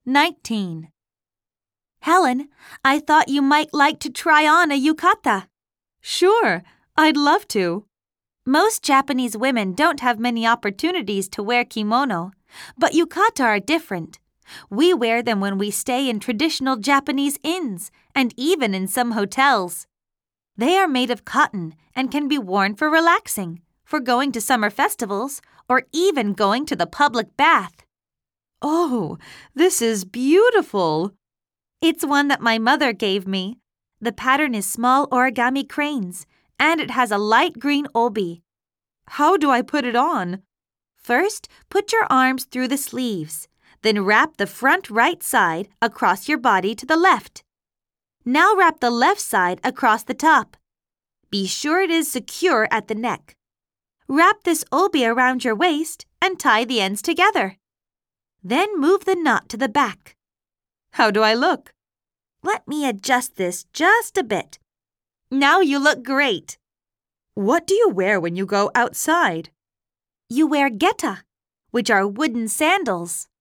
19. Helen, I thought you might like to try on a yukata. Sure, I'd love to. Most Japanese women don't have many opportunities to wear kimono, but yukata are different. We wear them when we stay in traditional Japanese inns and even in some hotels. They are made of cotton and can be worn for relaxing, for going to summer festivals, or even going to the public bath. Oh, this is beautiful. It's one that my mother gave me. The pattern is small origami cranes, and it has a light green obi. How do I put it on? First, put your arms through the sleeves. Then wrap the front right side across your body to the left. Now wrap the left side across the top. Be sure it is secure at the neck. Wrap this obi around your waist and tie the ends together. Then move the knot to the back. How do I look? Let me adjust this just a bit. Now you look great. What do you wear when you go outside? You wear geta, which are wooden sandals.